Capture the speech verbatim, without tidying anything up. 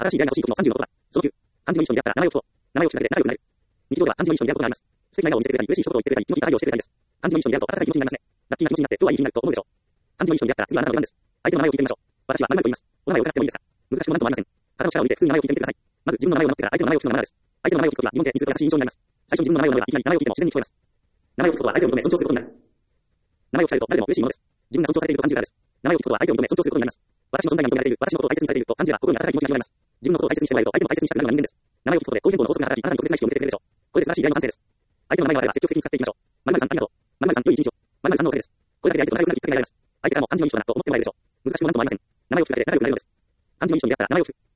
新しい出会いが欲しい時のさんじゅうのことだ。そのきゅう、漢字の一緒に出会ったら名前を聞こう。名前を聞くだけで仲良くなる。日常では漢字の一緒に出会うことがあります。素敵な笑顔を見せてくれたり、嬉しい一言を言ってくれたり、気の利いた愛をしてくれたりです。漢字の一緒に出会うと温かい気持ちになりますね。ラッキーな気持ちになって今日はいい日になると思うでしょう。漢字の一緒に出会ったら次はあなたの番です。相手の名前を聞いてみましょう。私は〇〇と言います。お名前を伺ってもいいですか？難しくもなんともありません。肩の力を抜いて普通に名前を聞いてみてください。まず自分の名前を名乗ってから相手の名前を聞くのがマナーです。相手の名前を聞くときは日本で水と優しい印象になります。最初に自分の名前を名乗ればいきなり名前を聞いても自然に聞こえます。名前を聞くことは相手を認め尊重することになる。名前を聞かれると誰でも嬉しいものです。自分が尊重されていると感じるからです。名前を聞くことは相手を認め尊重することになります。私の存在が認められている、私のことを大切にされていると感じれば心に温かい気持ちが広がります。自分のことを大切にしてもらえると相手も大切にしたくなるのが人間です。名前を聞くことで好意変動の法則が働き、あなたに特別な意識を向けてくれるでしょう。これで素晴らしい出会いの完成です。相手の名前があれば積極的に使っていきましょう。〇〇さんありがとう。〇〇さん良い一日を。〇〇さんのおかげです。これだけで相手と仲良くなるきっかけになります。相手からも漢字の一緒だと思ってもらえるでしょう。難しくもなんともありません。名前を聞くだけで仲良くなれるのです。漢字の一緒に出会ったら名前を聞く。